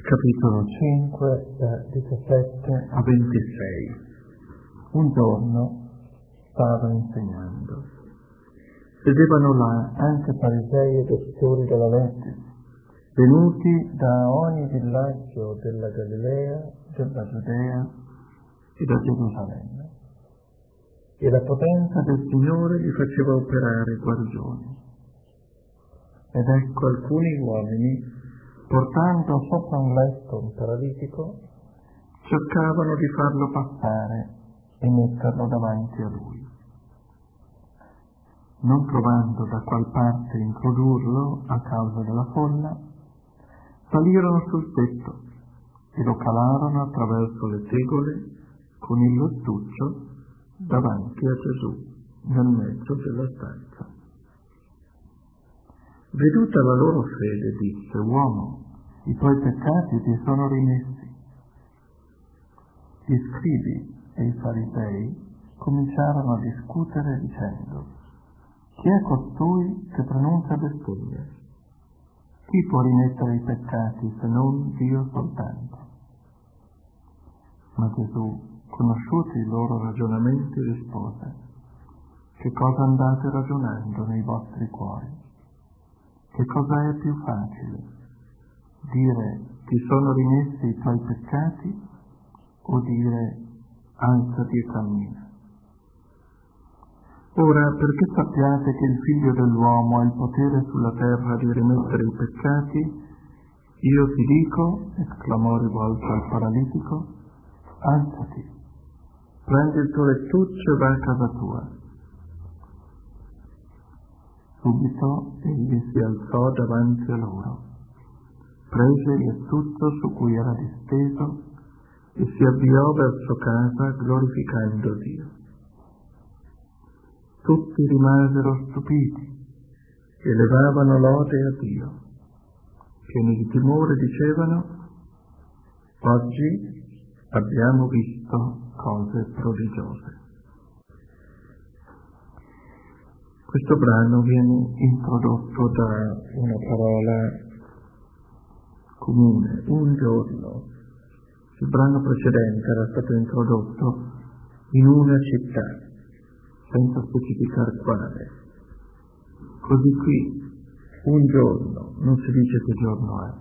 Capitolo 5, 17 a 26. Un giorno stava insegnando. Vedevano là anche farisei e dottori della legge, venuti da ogni villaggio della Galilea, della Giudea e da Gerusalemme. E la potenza del Signore li faceva operare guarigioni. Ed ecco alcuni uomini, portando sopra un letto un paralitico, cercavano di farlo passare e metterlo davanti a lui. Non trovando da qual parte introdurlo a causa della folla, salirono sul tetto e lo calarono attraverso le tegole con il lettuccio davanti a Gesù nel mezzo della stanza. Veduta la loro fede, disse: uomo, i tuoi peccati ti sono rimessi. Gli scribi e i farisei cominciarono a discutere dicendo: chi è costui che pronuncia bestemmie? Chi può rimettere i peccati se non Dio soltanto? Ma Gesù, conosciuti i loro ragionamenti, rispose: che cosa andate ragionando nei vostri cuori? Che cosa è più facile? Dire ti sono rimessi i tuoi peccati o dire alzati e cammina? Ora, perché sappiate che il Figlio dell'uomo ha il potere sulla terra di rimettere i peccati, io ti dico, esclamò rivolto al paralitico, alzati, prendi il tuo lettuccio e vai a casa tua. Subito egli si alzò davanti a loro, prese il lettuccio su cui era disteso e si avviò verso casa glorificando Dio. Tutti rimasero stupiti e levavano lode a Dio. Pieni di timore dicevano: oggi abbiamo visto cose prodigiose. Questo brano viene introdotto da una parola comune, un giorno. Il brano precedente era stato introdotto in una città, senza specificare quale. Così qui, un giorno, non si dice che giorno è,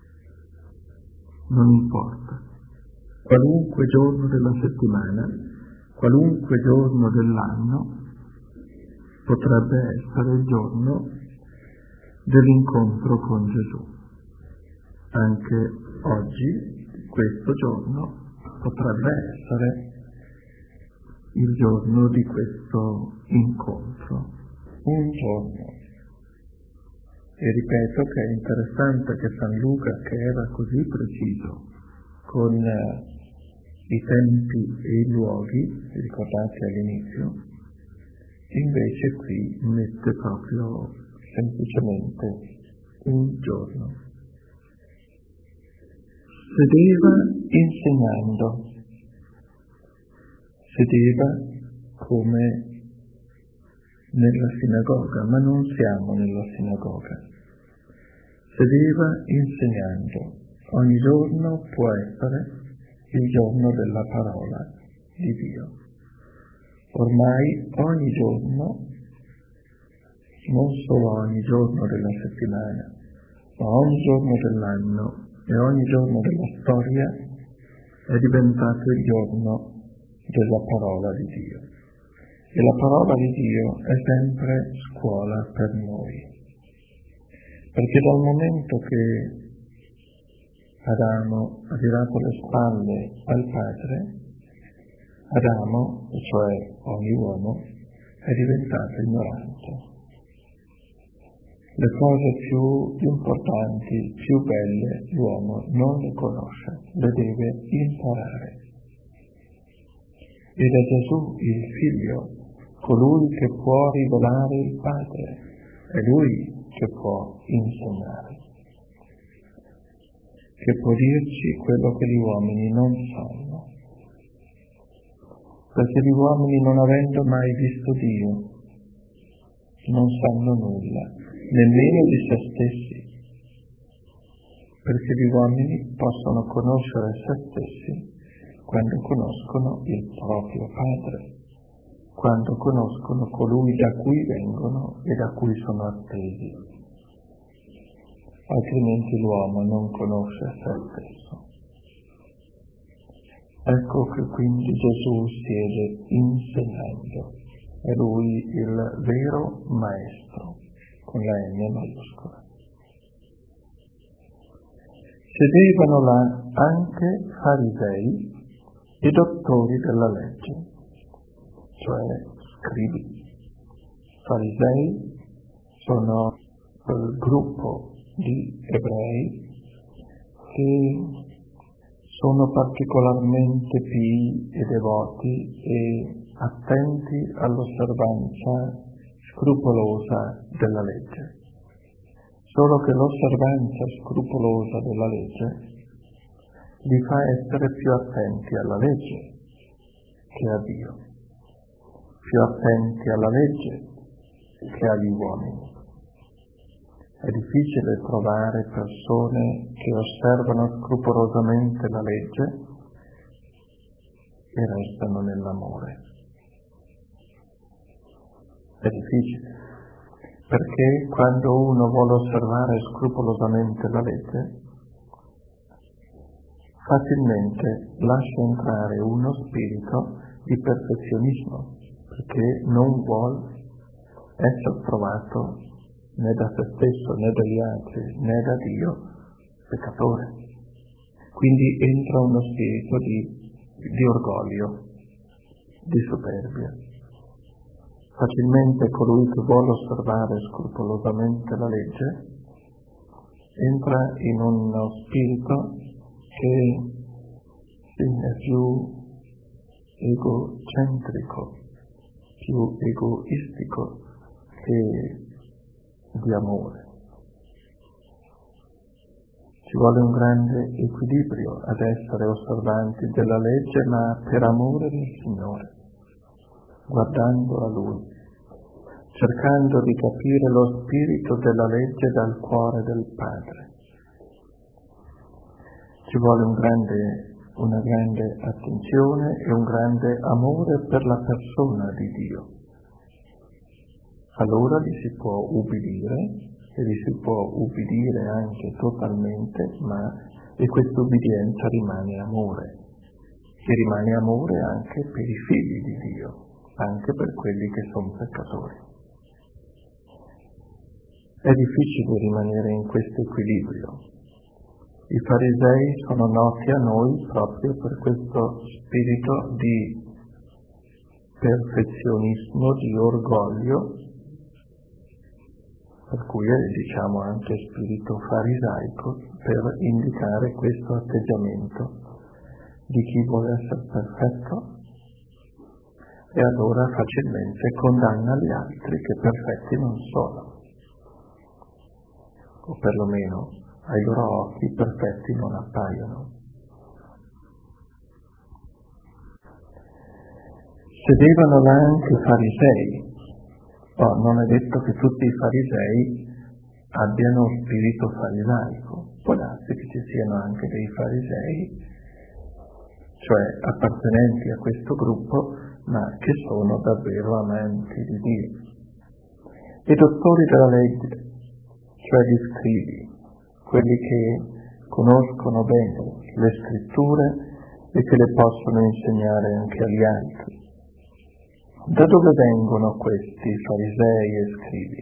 non importa. Qualunque giorno della settimana, qualunque giorno dell'anno, potrebbe essere il giorno dell'incontro con Gesù. Anche oggi, questo giorno, potrebbe essere il giorno di questo incontro. Un giorno. E ripeto che è interessante che San Luca, che era così preciso con i tempi e i luoghi, ricordate all'inizio, invece qui mette proprio semplicemente un giorno. Sedeva insegnando. Sedeva come nella sinagoga, ma non siamo nella sinagoga. Sedeva insegnando. Ogni giorno può essere il giorno della parola di Dio. Ormai ogni giorno, non solo ogni giorno della settimana, ma ogni giorno dell'anno e ogni giorno della storia è diventato il giorno della parola di Dio. E la parola di Dio è sempre scuola per noi. Perché dal momento che Adamo ha girato le spalle al Padre, Adamo, cioè ogni uomo, è diventato ignorante. Le cose più importanti, più belle, l'uomo non le conosce, le deve imparare. Ed è Gesù, il Figlio, colui che può rivelare il Padre, è Lui che può insegnare, che può dirci quello che gli uomini non sanno. Perché gli uomini, non avendo mai visto Dio, non sanno nulla, nemmeno di se stessi. perché gli uomini possono conoscere se stessi quando conoscono il proprio Padre, quando conoscono colui da cui vengono e da cui sono attesi. Altrimenti l'uomo non conosce se stesso. Ecco che quindi Gesù siede insegnando, è Lui il vero Maestro, con la M maiuscola. Sedevano là anche farisei e dottori della legge, cioè scribi. Farisei sono quel gruppo di ebrei che sono particolarmente pii e devoti e attenti all'osservanza scrupolosa della legge. Solo che l'osservanza scrupolosa della legge li fa essere più attenti alla legge che a Dio, più attenti alla legge che agli uomini. È difficile trovare persone che osservano scrupolosamente la legge e restano nell'amore. È difficile, perché quando uno vuole osservare scrupolosamente la legge, facilmente lascia entrare uno spirito di perfezionismo, perché non vuole essere trovato né da se stesso, né dagli altri, né da Dio, peccatore. Quindi entra uno spirito di orgoglio, di superbia. Facilmente colui che vuole osservare scrupolosamente la legge entra in uno spirito che è più egocentrico, più egoistico che di amore. Ci vuole un grande equilibrio ad essere osservanti della legge, ma per amore del Signore, guardando a Lui, cercando di capire lo spirito della legge dal cuore del Padre. Ci vuole una grande attenzione e un grande amore per la persona di Dio. Allora li si può ubbidire, e li si può ubbidire anche totalmente, e questa ubbidienza rimane amore. E rimane amore anche per i figli di Dio, anche per quelli che sono peccatori. È difficile rimanere in questo equilibrio. I farisei sono noti a noi proprio per questo spirito di perfezionismo, di orgoglio, per cui diciamo anche spirito farisaico, per indicare questo atteggiamento di chi vuole essere perfetto e allora facilmente condanna gli altri che perfetti non sono, o perlomeno ai loro occhi perfetti non appaiono. Sedevano là anche farisei. Non è detto che tutti i farisei abbiano spirito farisaico, può darsi che ci siano anche dei farisei, cioè appartenenti a questo gruppo, ma che sono davvero amanti di Dio. I dottori della legge, cioè gli scribi, quelli che conoscono bene le scritture e che le possono insegnare anche agli altri. Da dove vengono questi farisei e scribi?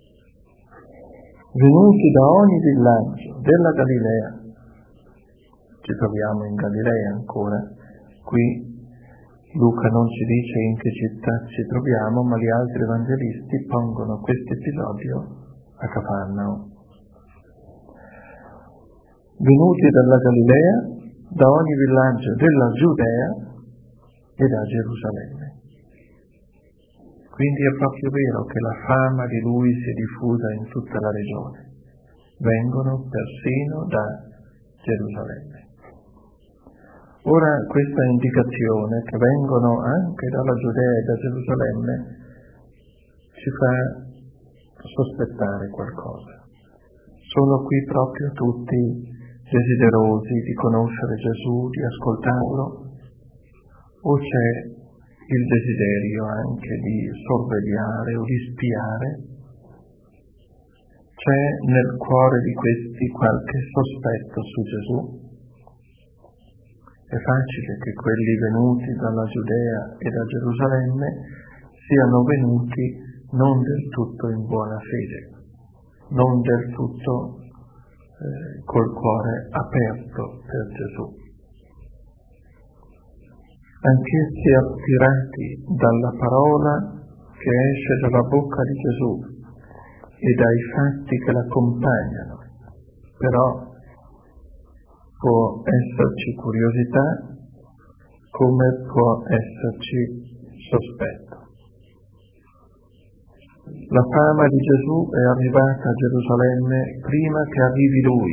Venuti da ogni villaggio della Galilea. Ci troviamo in Galilea ancora. Qui Luca non ci dice in che città ci troviamo, ma gli altri evangelisti pongono questo episodio a Cafarnao. Venuti dalla Galilea, da ogni villaggio della Giudea e da Gerusalemme. Quindi è proprio vero che la fama di lui si è diffusa in tutta la regione. Vengono persino da Gerusalemme. Ora questa indicazione che vengono anche dalla Giudea e da Gerusalemme ci fa sospettare qualcosa. Sono qui proprio tutti desiderosi di conoscere Gesù, di ascoltarlo, o c'è il desiderio anche di sorvegliare o di spiare? C'è nel cuore di questi qualche sospetto su Gesù? È facile che quelli venuti dalla Giudea e da Gerusalemme siano venuti non del tutto in buona fede, non del tutto col cuore aperto per Gesù. Anch'essi attirati dalla parola che esce dalla bocca di Gesù e dai fatti che l'accompagnano, però può esserci curiosità come può esserci sospetto. La fama di Gesù è arrivata a Gerusalemme prima che arrivi Lui.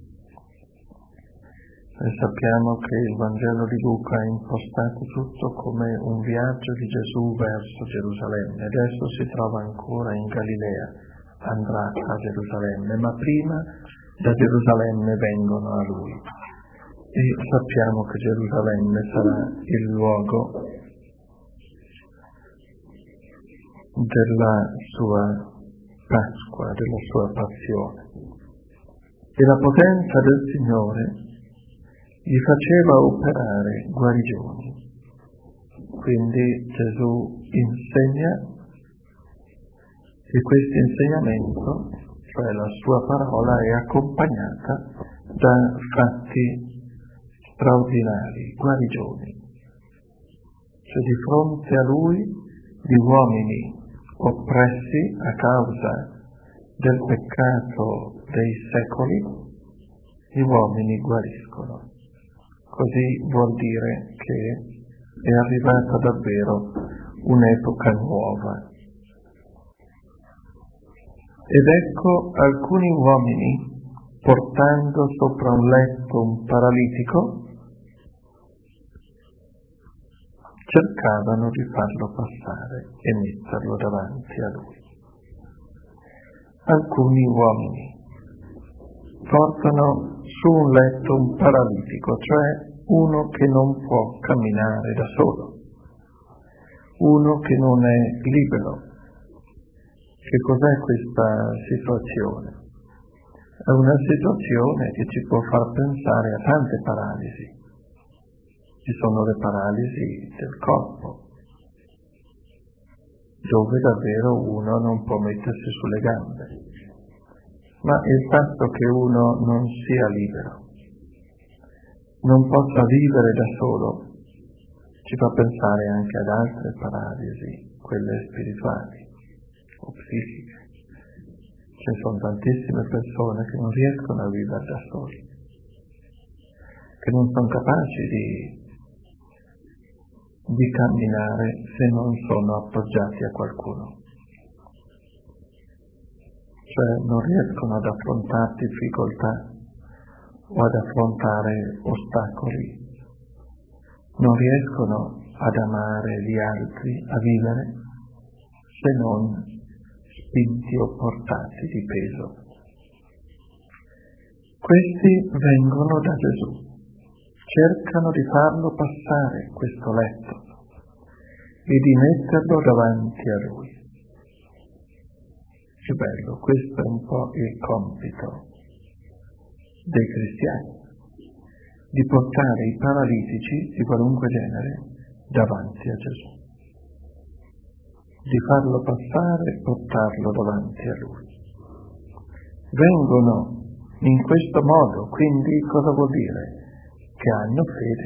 Noi sappiamo che il Vangelo di Luca ha impostato tutto come un viaggio di Gesù verso Gerusalemme. Adesso si trova ancora in Galilea, andrà a Gerusalemme, ma prima da Gerusalemme vengono a Lui. E sappiamo che Gerusalemme sarà il luogo della sua Pasqua, della sua passione. E la potenza del Signore gli faceva operare guarigioni. Quindi Gesù insegna e questo insegnamento, cioè la sua parola, è accompagnata da fatti straordinari, guarigioni. Cioè di fronte a Lui gli uomini oppressi a causa del peccato dei secoli, gli uomini guariscono. Così vuol dire che è arrivata davvero un'epoca nuova. Ed ecco alcuni uomini portando sopra un letto un paralitico cercavano di farlo passare e metterlo davanti a Lui. Alcuni uomini portano su un letto un paralitico, cioè uno che non può camminare da solo, uno che non è libero. Che cos'è questa situazione? È una situazione che ci può far pensare a tante paralisi. Ci sono le paralisi del corpo, dove davvero uno non può mettersi sulle gambe. Ma il fatto che uno non sia libero, non possa vivere da solo, ci fa pensare anche ad altre paralisi, quelle spirituali o psichiche. Ci sono tantissime persone che non riescono a vivere da soli, che non sono capaci di camminare se non sono appoggiati a qualcuno. Cioè non riescono ad affrontare difficoltà o ad affrontare ostacoli, non riescono ad amare gli altri, a vivere, se non spinti o portati di peso. Questi vengono da Gesù, cercano di farlo passare questo letto e di metterlo davanti a Lui. Che bello, questo è un po' il compito dei cristiani, di portare i paralitici di qualunque genere davanti a Gesù, di farlo passare e portarlo davanti a Lui. Vengono in questo modo, quindi cosa vuol dire? Che hanno fede.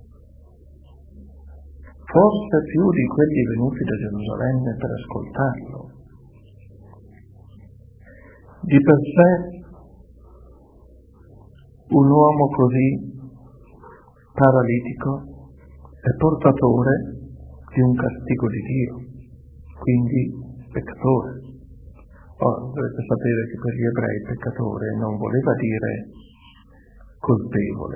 Forse più di quelli venuti da Gerusalemme per ascoltarlo. Di per sé un uomo così paralitico è portatore di un castigo di Dio, quindi peccatore. Dovete sapere che per gli ebrei peccatore non voleva dire colpevole.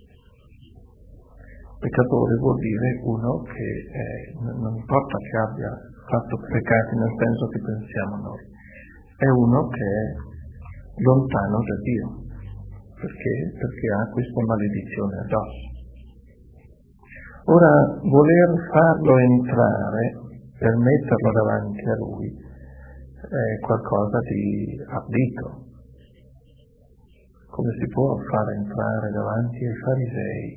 Peccatore vuol dire uno che non importa che abbia fatto peccati nel senso che pensiamo noi, è uno che è lontano da Dio, Perché ha questa maledizione addosso. Ora, voler farlo entrare per metterlo davanti a lui è qualcosa di ardito. Come si può far entrare davanti ai farisei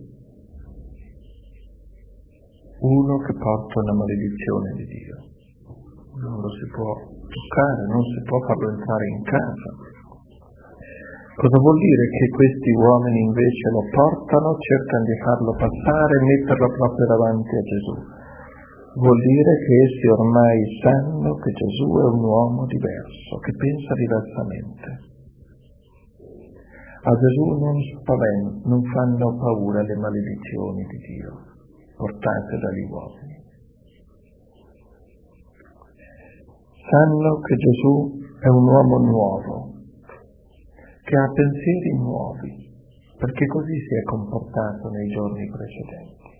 uno che porta una maledizione di Dio? Non lo si può toccare, non si può farlo entrare in casa. Cosa vuol dire? Che questi uomini invece lo portano, cercano di farlo passare e metterlo proprio davanti a Gesù. Vuol dire che essi ormai sanno che Gesù è un uomo diverso, che pensa diversamente. A Gesù non fanno paura le maledizioni di Dio portate dagli uomini. Sanno che Gesù è un uomo nuovo, che ha pensieri nuovi, perché così si è comportato nei giorni precedenti.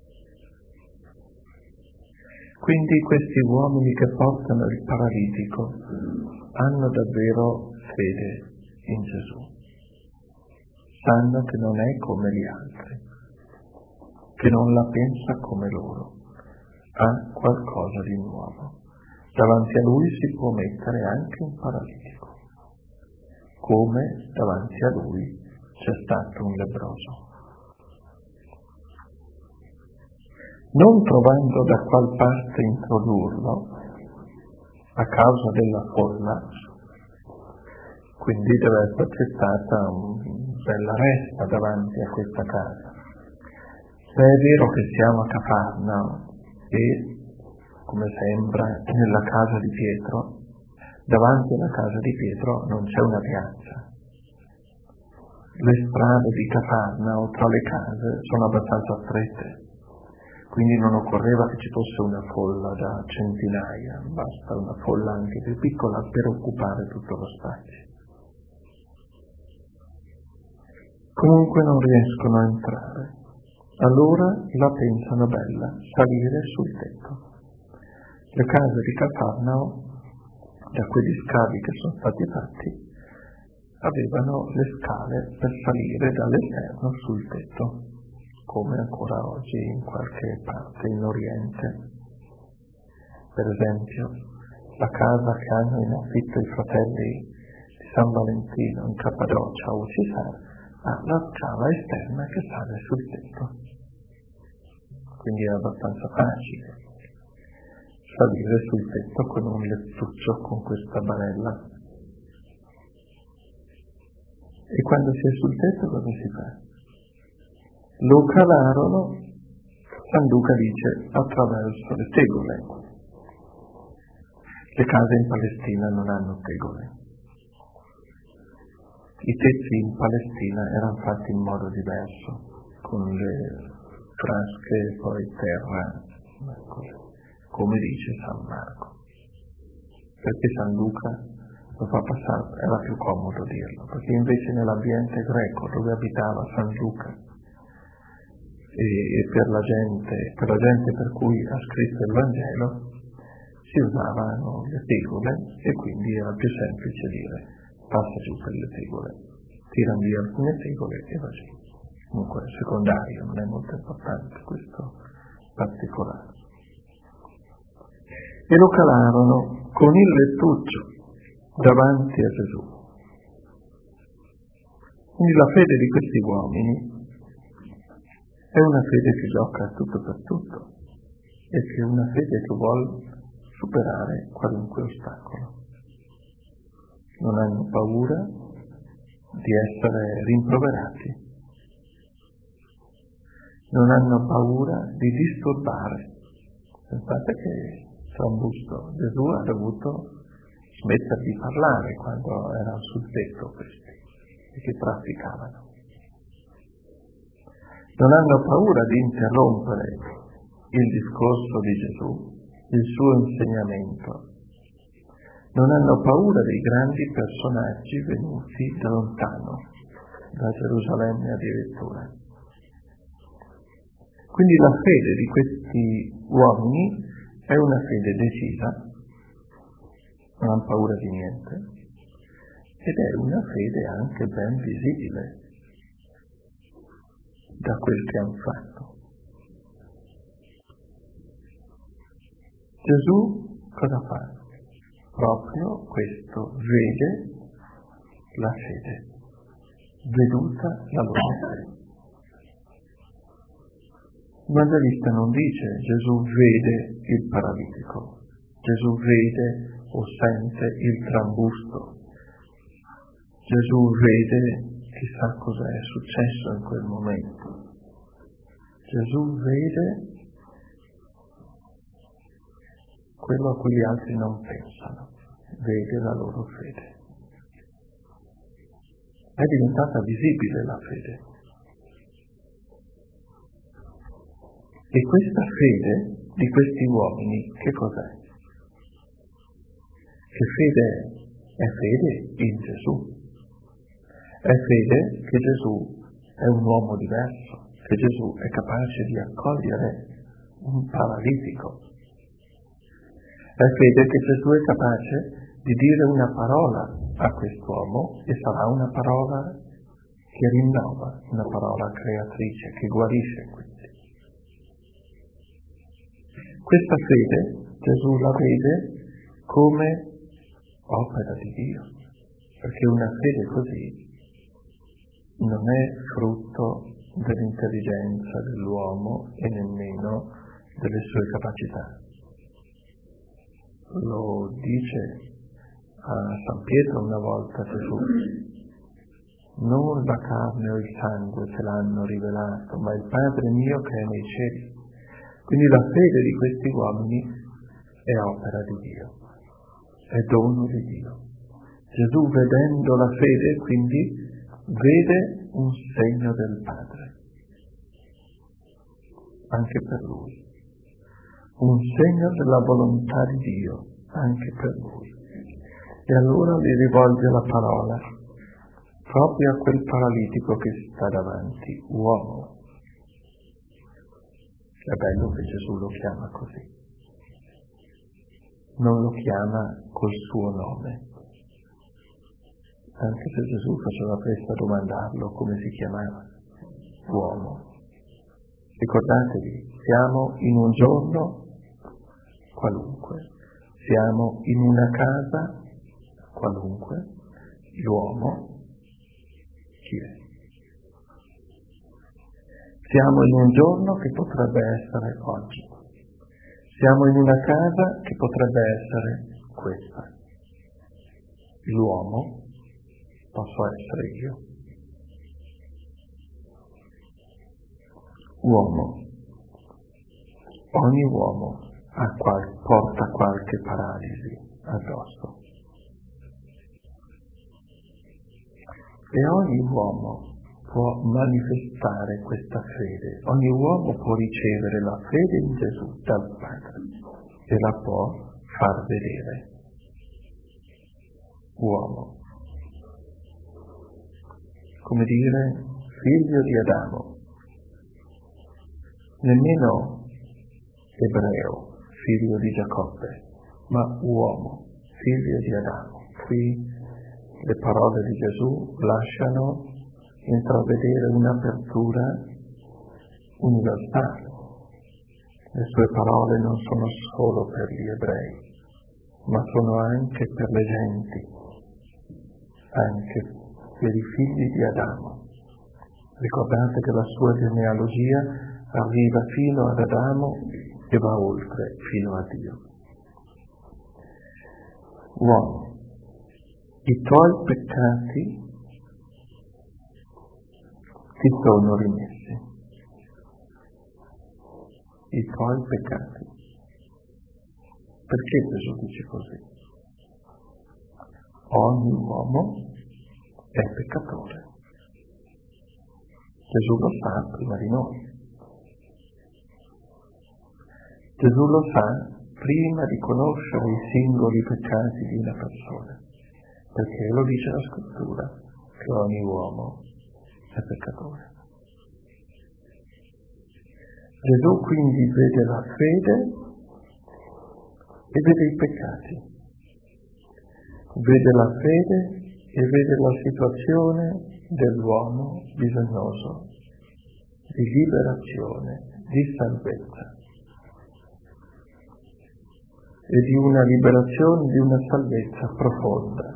Quindi questi uomini che portano il paralitico hanno davvero fede in Gesù. Sanno che non è come gli altri, che non la pensa come loro, ha qualcosa di nuovo. Davanti a lui si può mettere anche un paralitico, come davanti a lui c'è stato un lebbroso. Non trovando da qual parte introdurlo, a causa della folla, quindi deve esserci stata una bella resta davanti a questa casa. Se è vero che siamo a Cafarnao e, come sembra, nella casa di Pietro, davanti alla casa di Pietro non c'è una piazza. Le strade di Cafarnao tra le case sono abbastanza strette, quindi non occorreva che ci fosse una folla da centinaia, basta una folla anche più piccola per occupare tutto lo spazio. Comunque non riescono a entrare. Allora la pensano bella, salire sul tetto. Le case di Cafarnao, da quegli scavi che sono stati fatti, avevano le scale per salire dall'esterno sul tetto, come ancora oggi in qualche parte in Oriente. Per esempio, la casa che hanno in affitto i fratelli di San Valentino in Cappadocia o Cisar ha la scala esterna che sale sul tetto. Quindi è abbastanza facile salire sul tetto con un lettuccio, con questa barella. E quando si è sul tetto cosa si fa? Lo calarono, San Luca dice, attraverso le tegole. Le case in Palestina non hanno tegole. I tetti in Palestina erano fatti in modo diverso, con le frasche e poi terra, come dice San Marco. Perché San Luca lo fa passare, era più comodo dirlo, perché invece nell'ambiente greco dove abitava San Luca e per la gente per cui ha scritto il Vangelo si usavano le tegole e quindi era più semplice dire passa giù per le tegole, tirano via alcune tegole e va giù. Comunque è secondario, non è molto importante questo particolare. E lo calarono con il lettuccio davanti a Gesù. Quindi la fede di questi uomini è una fede che gioca a tutto per tutto e che è una fede che vuole superare qualunque ostacolo. Non hanno paura di essere rimproverati, non hanno paura di disturbare. Pensate che Sambusto Gesù ha dovuto smettere di parlare quando erano sul tetto questi e che trafficavano. Non hanno paura di interrompere il discorso di Gesù, il suo insegnamento. Non hanno paura dei grandi personaggi venuti da lontano, da Gerusalemme addirittura. Quindi la fede di questi uomini è una fede decisa, non hanno paura di niente, ed è una fede anche ben visibile, da quel che hanno fatto. Gesù cosa fa? Proprio questo, vede la fede, veduta la loro fede. Il Evangelista non dice Gesù vede il paralitico, Gesù vede o sente il trambusto, Gesù vede chissà cosa è successo in quel momento. Gesù vede quello a cui gli altri non pensano, vede la loro fede. È diventata visibile la fede. E questa fede di questi uomini, che cos'è? Che fede è? È fede in Gesù. È fede che Gesù è un uomo diverso, che Gesù è capace di accogliere un paralitico. È fede che Gesù è capace di dire una parola a quest'uomo e sarà una parola che rinnova, una parola creatrice, che guarisce quindi. Questa fede Gesù la vede come opera di Dio, perché una fede così non è frutto dell'intelligenza dell'uomo e nemmeno delle sue capacità. Lo dice a San Pietro una volta Gesù: non la carne o il sangue te l'hanno rivelato, ma il Padre mio che è nei cieli. Quindi la fede di questi uomini è opera di Dio, è dono di Dio. Gesù, vedendo la fede, quindi vede un segno del Padre, anche per lui, un segno della volontà di Dio, anche per lui. E allora gli rivolge la parola proprio a quel paralitico che sta davanti: uomo. È bello che Gesù lo chiama così, non lo chiama col suo nome, anche se Gesù faceva presto a domandarlo come si chiamava: uomo. Ricordatevi, siamo in un giorno qualunque, siamo in una casa qualunque, l'uomo chi è? Siamo in un giorno che potrebbe essere oggi, siamo in una casa che potrebbe essere questa. L'uomo posso essere io. Uomo, ogni uomo porta qualche paralisi addosso. E ogni uomo può manifestare questa fede, ogni uomo può ricevere la fede in Gesù dal Padre e la può far vedere. Uomo, come dire figlio di Adamo, nemmeno ebreo, figlio di Giacobbe, ma uomo, figlio di Adamo. Qui le parole di Gesù lasciano intravedere un'apertura universale. Le sue parole non sono solo per gli ebrei, ma sono anche per le genti, anche per i figli di Adamo. Ricordate che la sua genealogia arriva fino ad Adamo e va oltre fino a Dio. Uomo, i tuoi peccati ti sono rimessi. I tuoi peccati. Perché Gesù dice così? Ogni uomo è peccatore. Gesù lo sa prima di noi. Gesù lo sa prima di conoscere i singoli peccati di una persona, perché lo dice la Scrittura, che ogni uomo è peccatore. Gesù quindi vede la fede e vede i peccati, vede la fede e vede la situazione dell'uomo bisognoso di liberazione, di salvezza. E di una liberazione, di una salvezza profonda,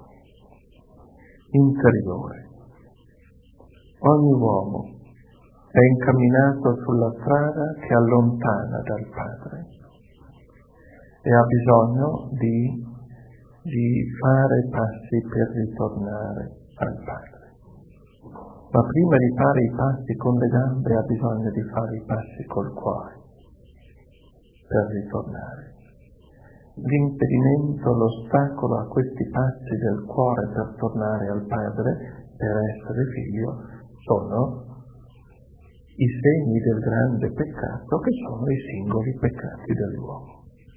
interiore. Ogni uomo è incamminato sulla strada che allontana dal Padre e ha bisogno di fare passi per ritornare al Padre. Ma prima di fare i passi con le gambe ha bisogno di fare i passi col cuore per ritornare. L'impedimento, l'ostacolo a questi passi del cuore per tornare al Padre, per essere figlio, sono i segni del grande peccato, che sono i singoli peccati dell'uomo.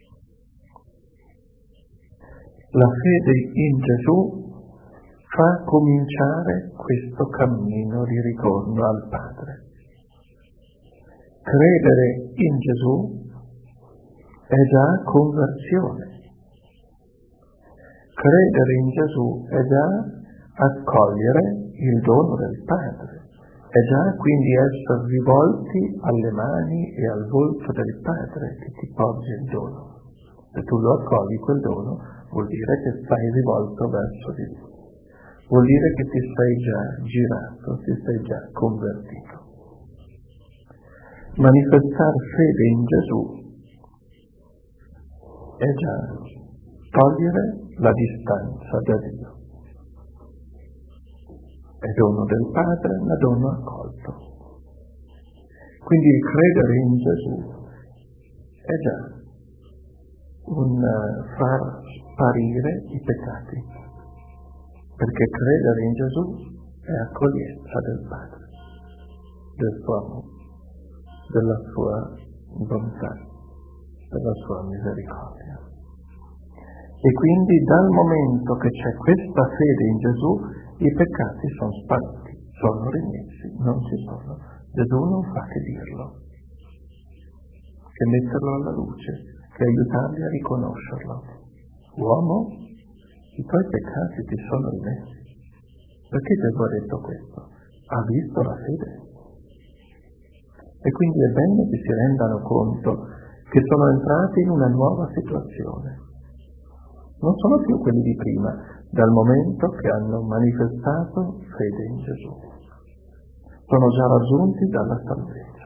La fede in Gesù fa cominciare questo cammino di ritorno al Padre. Credere in Gesù è già conversione. Credere in Gesù è già accogliere il dono del Padre, è già quindi essere rivolti alle mani e al volto del Padre che ti porge il dono. Se tu lo accogli quel dono, vuol dire che stai rivolto verso di Lui. Vuol dire che ti sei già girato, ti sei già convertito. Manifestare fede in Gesù è già togliere la distanza da Dio. È dono del Padre, ma dono accolto. Quindi il credere in Gesù è già un far sparire i peccati, perché credere in Gesù è accoglienza del Padre, del suo amore, della sua bontà, della sua misericordia. E quindi dal momento che c'è questa fede in Gesù, i peccati sono spariti, sono rimessi, non ci sono. Gesù non fa che dirlo, che metterlo alla luce, che aiutarli a riconoscerlo. Uomo, i tuoi peccati ti sono rimessi. Perché Gesù ha detto questo? Ha visto la fede. E quindi è bene che si rendano conto che sono entrati in una nuova situazione. Non sono più quelli di prima, dal momento che hanno manifestato fede in Gesù. Sono già raggiunti dalla salvezza.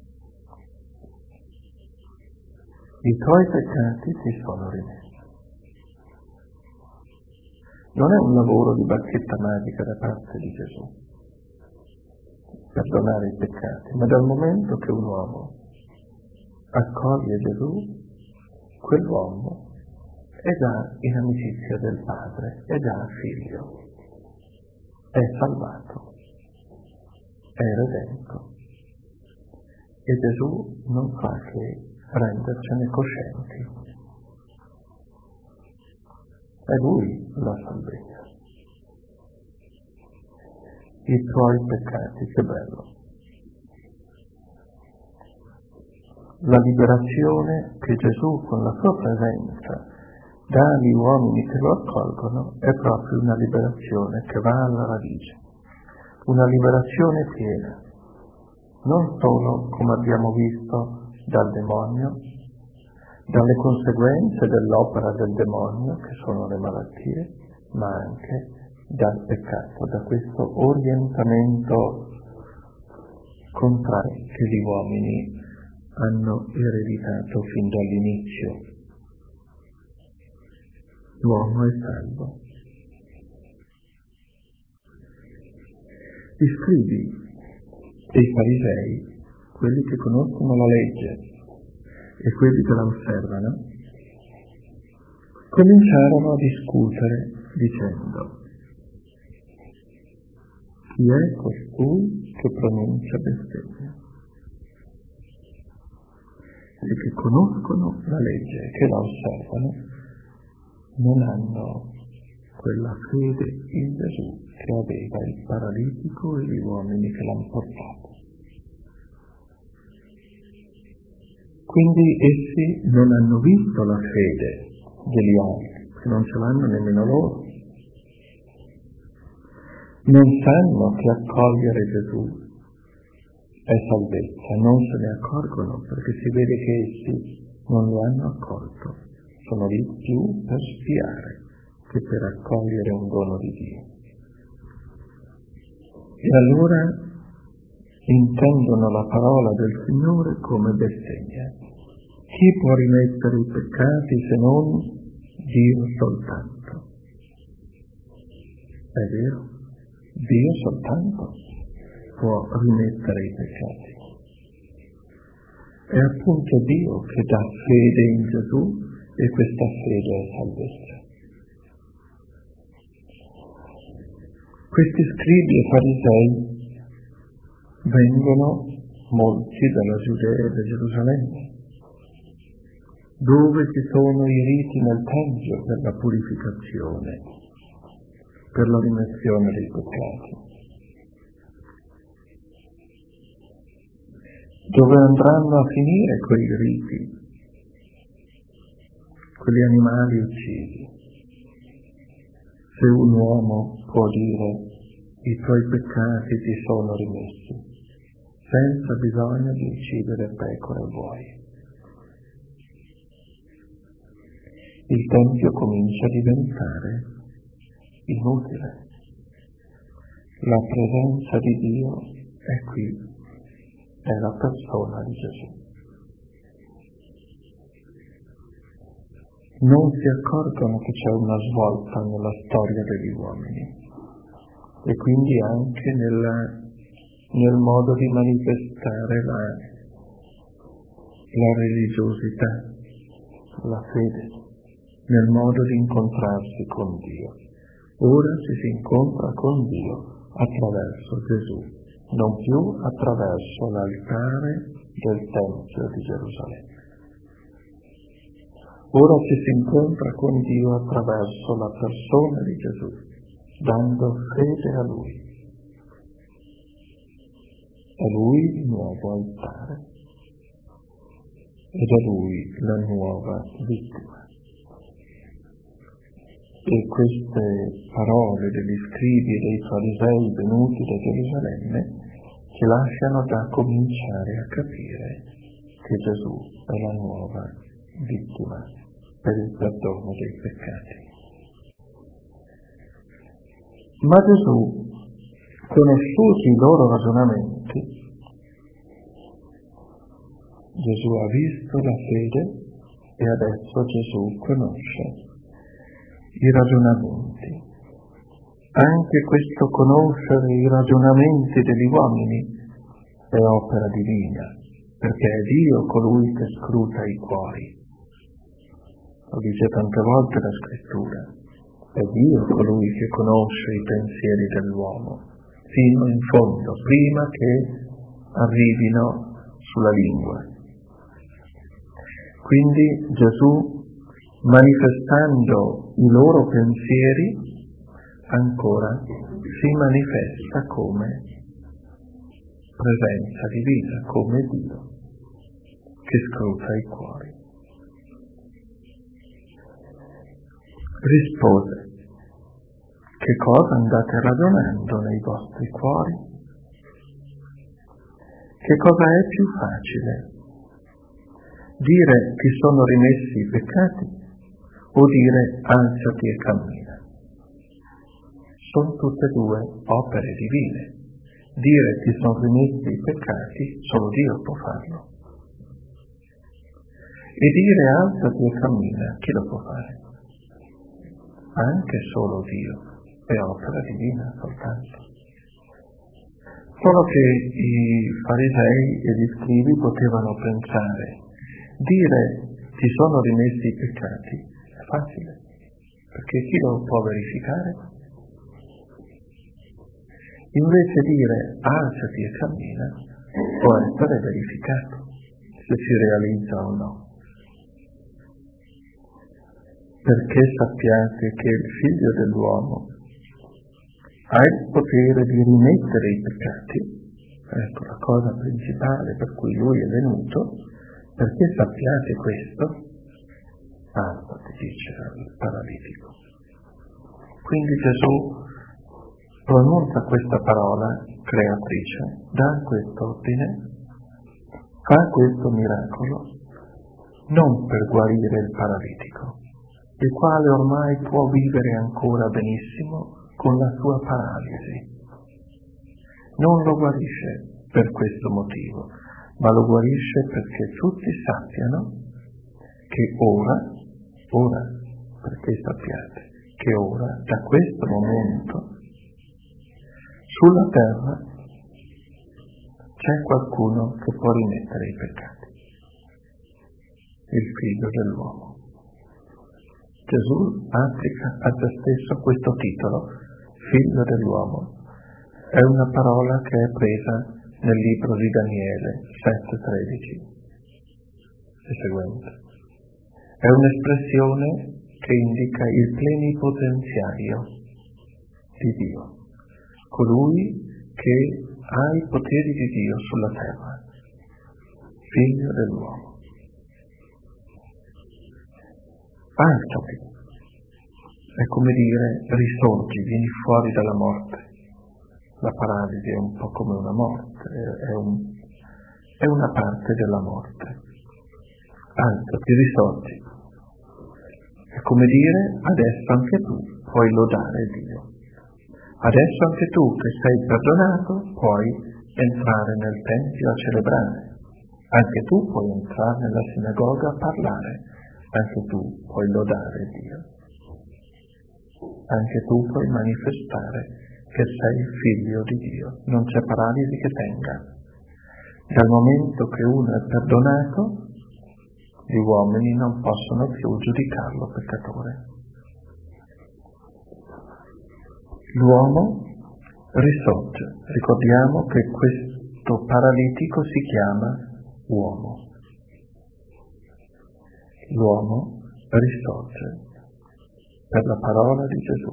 I tuoi peccati ti sono rimessi. Non è un lavoro di bacchetta magica da parte di Gesù, perdonare i peccati, ma dal momento che un uomo accoglie Gesù, quell'uomo è già in amicizia del Padre, è già figlio, è salvato, è redento. E Gesù non fa che rendercene coscienti. È Lui la salvezza. I tuoi peccati, che bello. La liberazione che Gesù con la sua presenza dà agli uomini che lo accolgono è proprio una liberazione che va alla radice, una liberazione piena, non solo, come abbiamo visto, dal demonio, dalle conseguenze dell'opera del demonio, che sono le malattie, ma anche dal peccato, da questo orientamento contrario che gli uomini hanno ereditato fin dall'inizio. L'uomo è salvo. Gli scribi e i farisei, quelli che conoscono la legge e quelli che la osservano, cominciarono a discutere dicendo: chi è costui che pronuncia bestemmie? Quelli che conoscono la legge e che la osservano non hanno quella fede in Gesù che aveva il paralitico e gli uomini che l'hanno portato. Quindi essi non hanno visto la fede degli altri, che non ce l'hanno nemmeno loro. Non sanno che accogliere Gesù è salvezza, non se ne accorgono perché si vede che essi non lo hanno accolto, sono lì più per spiare che per accogliere un dono di Dio. E allora intendono la parola del Signore come bestemmia. Chi può rimettere i peccati se non Dio soltanto? È vero, Dio soltanto può rimettere i peccati. È appunto Dio che dà fede in Gesù e questa fede è salvezza. Questi scribi e farisei vengono molti dalla Giudea e da Gerusalemme, dove ci sono i riti nel Tempio per la purificazione, per la rimozione dei peccati. Dove andranno a finire quei riti, quegli animali uccisi? Se un uomo può dire i tuoi peccati ti sono rimessi, senza bisogno di uccidere pecore e buoi. Il Tempio comincia a diventare inutile. La presenza di Dio è qui, è la persona di Gesù. Non si accorgono che c'è una svolta nella storia degli uomini e quindi anche nel modo di manifestare la religiosità, la fede, nel modo di incontrarsi con Dio. Ora ci si incontra con Dio attraverso Gesù, non più attraverso l'altare del Tempio di Gerusalemme. Ora ci si incontra con Dio attraverso la persona di Gesù, dando fede a Lui. È Lui il nuovo altare ed è Lui la nuova vittima. E queste parole degli scribi e dei farisei venuti da Gerusalemme ci lasciano da cominciare a capire che Gesù è la nuova vittima per il perdono dei peccati. Ma Gesù, conosciuti i loro ragionamenti, Gesù ha visto la fede e adesso Gesù conosce i ragionamenti. Anche questo conoscere i ragionamenti degli uomini è opera divina, perché è Dio colui che scruta i cuori. Lo dice tante volte la Scrittura. È Dio colui che conosce i pensieri dell'uomo, fino in fondo, prima che arrivino sulla lingua. Quindi Gesù, manifestando i loro pensieri, ancora si manifesta come presenza divina, come Dio che scruta i cuori. Rispose: che cosa andate ragionando nei vostri cuori? Che cosa è più facile? Dire ti sono rimessi i peccati o dire alzati e cammina? Sono tutte e due opere divine. Dire ti sono rimessi i peccati solo Dio può farlo. E dire alzati e cammina chi lo può fare? Anche solo Dio, è opera divina soltanto. Solo che i farisei e gli scribi potevano pensare, dire ti sono rimessi i peccati è facile, perché chi lo può verificare? Invece dire alzati e cammina può essere verificato se si realizza o no. Perché sappiate che il Figlio dell'uomo ha il potere di rimettere i peccati, ecco la cosa principale per cui Lui è venuto, perché sappiate questo, alzati, dice al paralitico. Quindi Gesù pronuncia questa parola creatrice, dà quest'ordine, fa questo miracolo, non per guarire il paralitico, il quale ormai può vivere ancora benissimo con la sua paralisi. Non lo guarisce per questo motivo, ma lo guarisce perché tutti sappiano che ora, perché sappiate che ora, da questo momento, sulla terra c'è qualcuno che può rimettere i peccati, il Figlio dell'uomo. Gesù applica a se stesso questo titolo, Figlio dell'uomo. È una parola che è presa nel libro di Daniele 7,13 e seguente. È un'espressione che indica il plenipotenziario di Dio, colui che ha i poteri di Dio sulla terra, Figlio dell'uomo. Alzati, è come dire risorgi, vieni fuori dalla morte. La paralisi è un po' come una morte, è una parte della morte. Alzati, risorgi. È come dire adesso anche tu puoi lodare Dio. Adesso anche tu che sei perdonato puoi entrare nel Tempio a celebrare. Anche tu puoi entrare nella sinagoga a parlare. Anche tu puoi lodare Dio. Anche tu puoi manifestare che sei figlio di Dio. Non c'è paralisi che tenga. Dal momento che uno è perdonato, gli uomini non possono più giudicarlo peccatore. L'uomo risorge. Ricordiamo che questo paralitico si chiama uomo. L'uomo risorge per la parola di Gesù.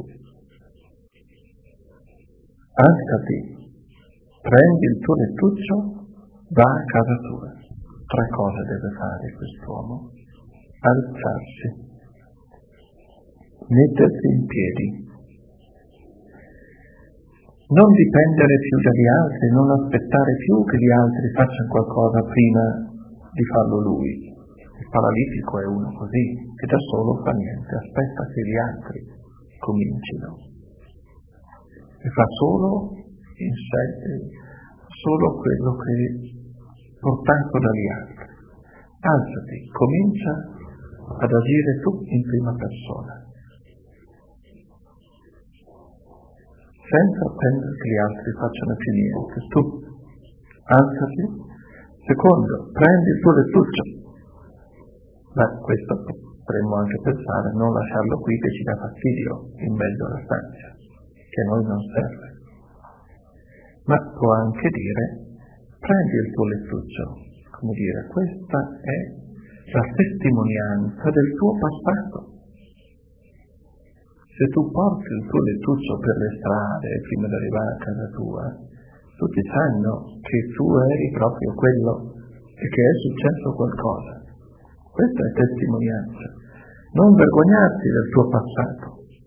Alzati, prendi il tuo lettuccio, va a casa tua. 3 cose deve fare quest'uomo: alzarsi, mettersi in piedi, non dipendere più dagli altri, non aspettare più che gli altri facciano qualcosa prima di farlo lui. Il paralitico è uno così, che da solo fa niente, aspetta che gli altri comincino e fa solo in sé solo quello che è portato dagli altri. Alzati, comincia ad agire tu in prima persona, senza attendere che gli altri facciano più niente. Tu alzati. Secondo, prendi il tuo lettuccio. Questo potremmo anche pensare, non lasciarlo qui che ci dà fastidio in mezzo alla stanza, che a noi non serve. Ma può anche dire, prendi il tuo lettuccio, come dire, questa è la testimonianza del tuo passato. Se tu porti il tuo lettuccio per le strade prima di arrivare a casa tua, tutti sanno che tu eri proprio quello e che è successo qualcosa. Questa è testimonianza. Non vergognarti del tuo passato.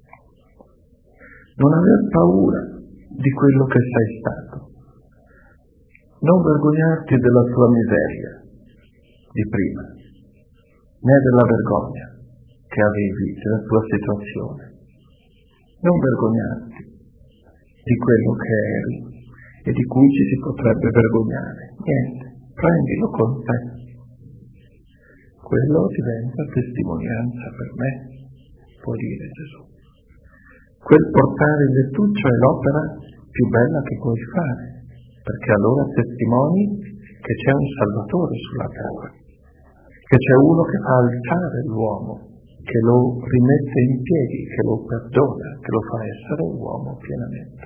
Non aver paura di quello che sei stato. Non vergognarti della tua miseria di prima, né della vergogna che avevi della tua situazione. Non vergognarti di quello che eri e di cui ci si potrebbe vergognare. Niente, prendilo con te. Quello diventa testimonianza per me, può dire Gesù. Quel portare il lettuccio è l'opera più bella che puoi fare, perché allora testimoni che c'è un Salvatore sulla terra, che c'è uno che fa alzare l'uomo, che lo rimette in piedi, che lo perdona, che lo fa essere uomo pienamente.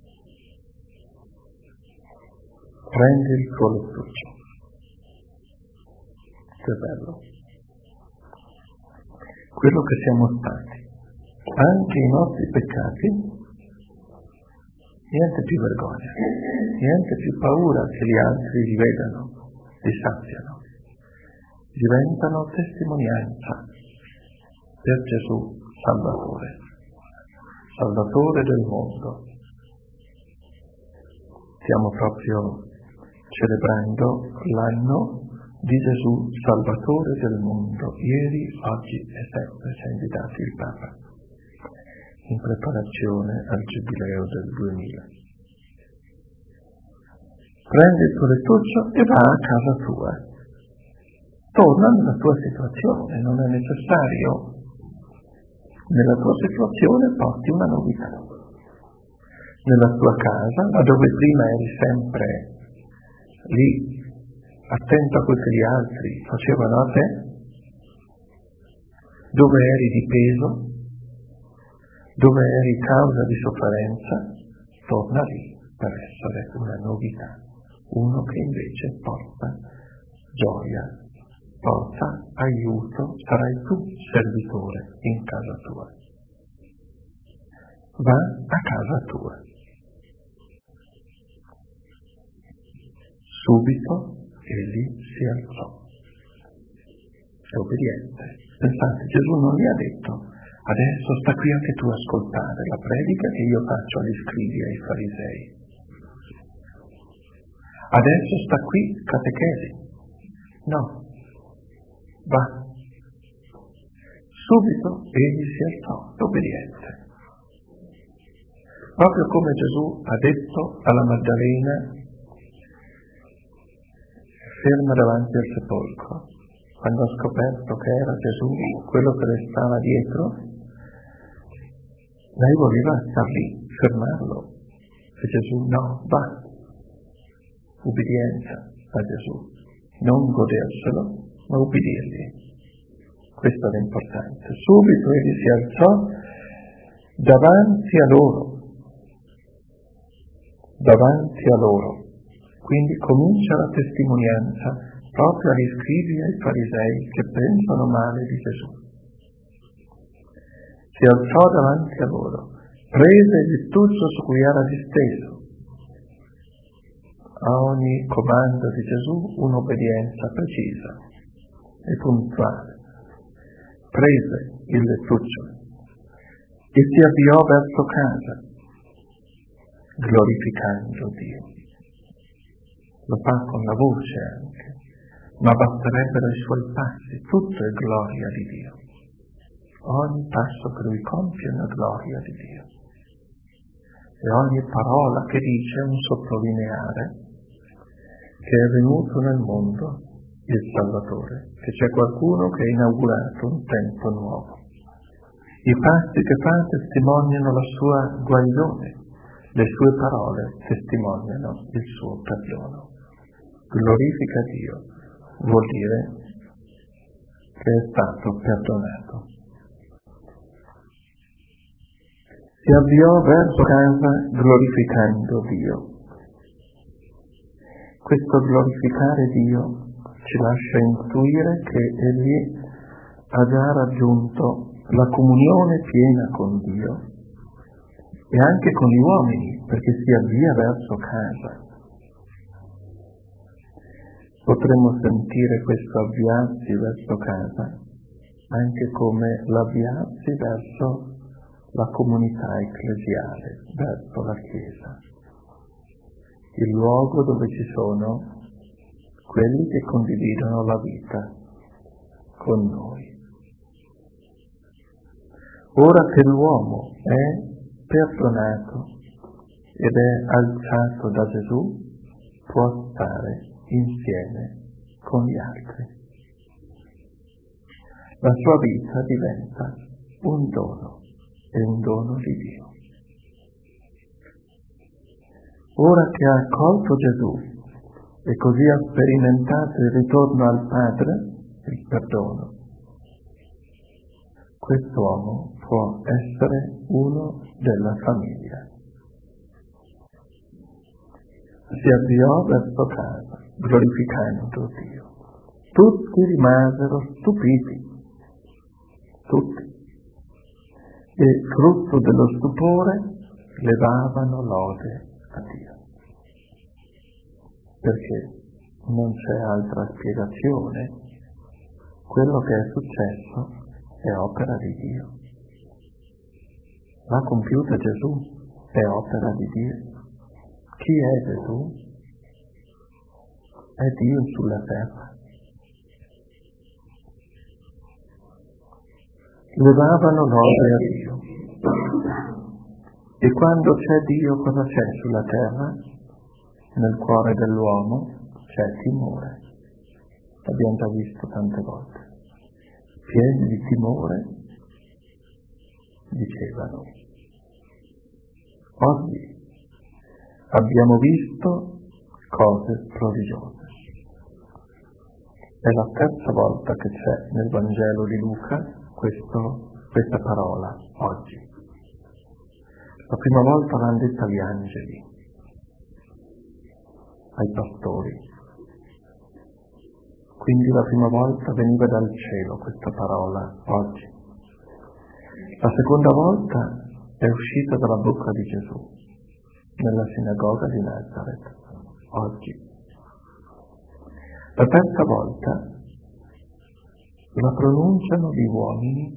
Prendi il tuo lettuccio. Che bello. Quello che siamo stati, anche i nostri peccati, niente più vergogna, niente più paura che gli altri li vedano, li sappiano. Diventano testimonianza per Gesù Salvatore del mondo. Stiamo proprio celebrando l'anno di Gesù Salvatore del mondo, ieri, oggi e sempre ci ha invitati il Papa in preparazione al Giubileo del 2000. Prendi il tuo lettuccio e va a casa tua. Torna nella tua situazione, non è necessario. Nella tua situazione porti una novità. Nella tua casa, ma dove prima eri sempre lì, attento a quel che gli altri facevano a te, dove eri di peso, dove eri causa di sofferenza, torna lì per essere una novità, uno che invece porta gioia, porta aiuto, sarai tu servitore in casa tua. Va a casa tua. Subito egli si alzò. È obbediente. Pensate, Gesù non gli ha detto: adesso sta qui anche tu a ascoltare la predica che io faccio agli scribi e ai farisei. Adesso sta qui catechesi. No. Va. Subito egli si alzò, obbediente. Proprio come Gesù ha detto alla Maddalena, ferma davanti al sepolcro, quando ha scoperto che era Gesù, quello che le stava dietro, lei voleva star lì, fermarlo. E Gesù no, va. Ubbidienza a Gesù. Non goderselo, ma ubbidirgli. Questo è l'importante. Subito egli si alzò davanti a loro. Davanti a loro. Quindi comincia la testimonianza proprio agli scribi e ai farisei che pensano male di Gesù. Si alzò davanti a loro, prese il lettuccio su cui era disteso. A ogni comando di Gesù un'obbedienza precisa e puntuale. Prese il lettuccio e si avviò verso casa, glorificando Dio. Lo fa con la voce anche, ma basterebbero i suoi passi, tutto è gloria di Dio. Ogni passo che lui compie è una gloria di Dio. E ogni parola che dice è un sottolineare che è venuto nel mondo il Salvatore, che c'è qualcuno che ha inaugurato un tempo nuovo. I passi che fa testimoniano la sua guarigione, le sue parole testimoniano il suo perdono. Glorifica Dio vuol dire che è stato perdonato. Si avviò verso casa glorificando Dio. Questo glorificare Dio ci lascia intuire che egli ha già raggiunto la comunione piena con Dio e anche con gli uomini, perché si avvia verso casa. Potremmo sentire questo avviarsi verso casa anche come l'avviarsi verso la comunità ecclesiale, verso la Chiesa, il luogo dove ci sono quelli che condividono la vita con noi. Ora che l'uomo è perdonato ed è alzato da Gesù, può stare insieme con gli altri. La sua vita diventa un dono, è un dono di Dio. Ora che ha accolto Gesù e così ha sperimentato il ritorno al Padre, il perdono, quest'uomo può essere uno della famiglia. Si avviò verso casa, glorificando Dio. Tutti rimasero stupiti, tutti, e frutto dello stupore levavano lode a Dio. Perché non c'è altra spiegazione, quello che è successo è opera di Dio. L'ha compiuta Gesù, è opera di Dio. Chi è Gesù? È Dio sulla terra. Levavano lode a Dio. E quando c'è Dio, cosa c'è sulla terra? Nel cuore dell'uomo c'è timore. L'abbiamo già visto tante volte. Pieni di timore, dicevano. Oggi abbiamo visto cose prodigiose. È la terza volta che c'è nel Vangelo di Luca questa parola, oggi. La prima volta l'hanno detta gli angeli, ai pastori. Quindi la prima volta veniva dal cielo questa parola, oggi. La seconda volta è uscita dalla bocca di Gesù, nella sinagoga di Nazareth, oggi. La terza volta la pronunciano gli uomini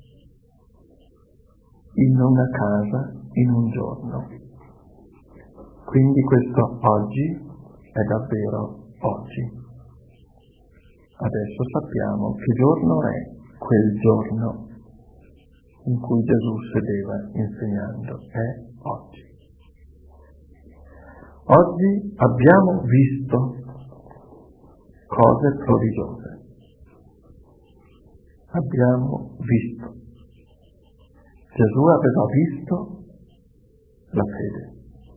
in una casa, in un giorno. Quindi questo oggi è davvero oggi. Adesso sappiamo che giorno è quel giorno in cui Gesù sedeva insegnando. È oggi. Oggi abbiamo visto cose prodigiose. Abbiamo visto. Gesù aveva visto la fede.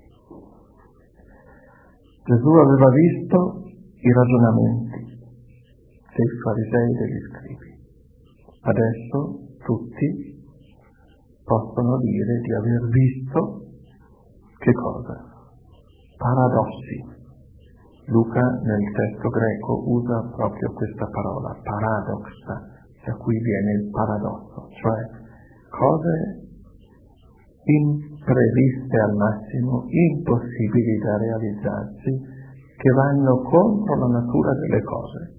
Gesù aveva visto i ragionamenti dei farisei e degli scribi. Adesso tutti possono dire di aver visto che cosa? Paradossi. Luca nel testo greco usa proprio questa parola, paradoxa, da cui viene il paradosso, cioè cose impreviste al massimo, impossibili da realizzarsi, che vanno contro la natura delle cose.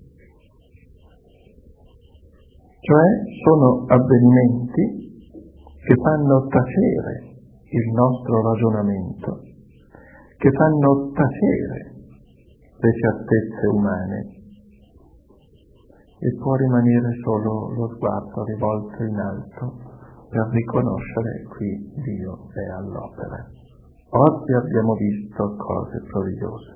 Cioè sono avvenimenti che fanno tacere il nostro ragionamento, che fanno tacere le certezze umane, e può rimanere solo lo sguardo rivolto in alto per riconoscere qui Dio è all'opera. Oggi abbiamo visto cose prodigiose.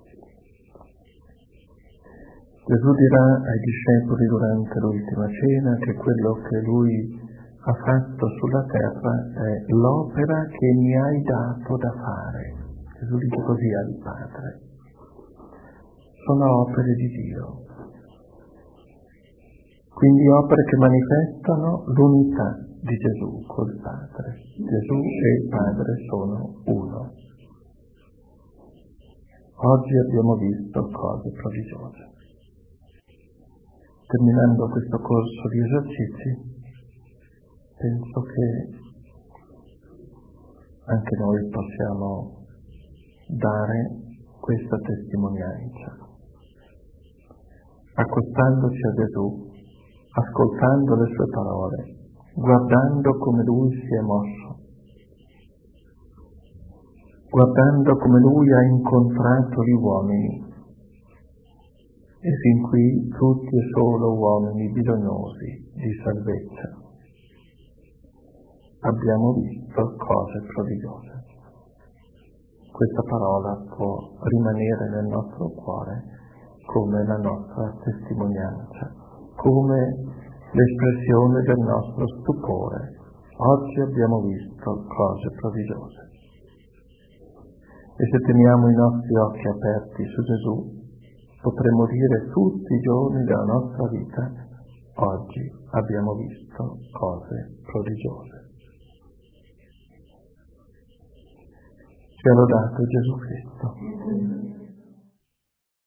Gesù dirà ai discepoli durante l'ultima cena che quello che Lui ha fatto sulla terra è l'opera che mi hai dato da fare. Gesù dice così al Padre. Sono opere di Dio. Quindi opere che manifestano l'unità di Gesù col Padre. Gesù e il Padre sono uno. Oggi abbiamo visto cose prodigiose. Terminando questo corso di esercizi, penso che anche noi possiamo dare questa testimonianza. Accostandoci a Gesù, ascoltando le sue parole, guardando come Lui si è mosso, guardando come Lui ha incontrato gli uomini, e fin qui tutti e solo uomini bisognosi di salvezza. Abbiamo visto cose prodigiose. Questa parola può rimanere nel nostro cuore come la nostra testimonianza, come l'espressione del nostro stupore. Oggi abbiamo visto cose prodigiose. E se teniamo i nostri occhi aperti su Gesù, potremmo dire tutti i giorni della nostra vita, oggi abbiamo visto cose prodigiose. Sia lodato Gesù Cristo.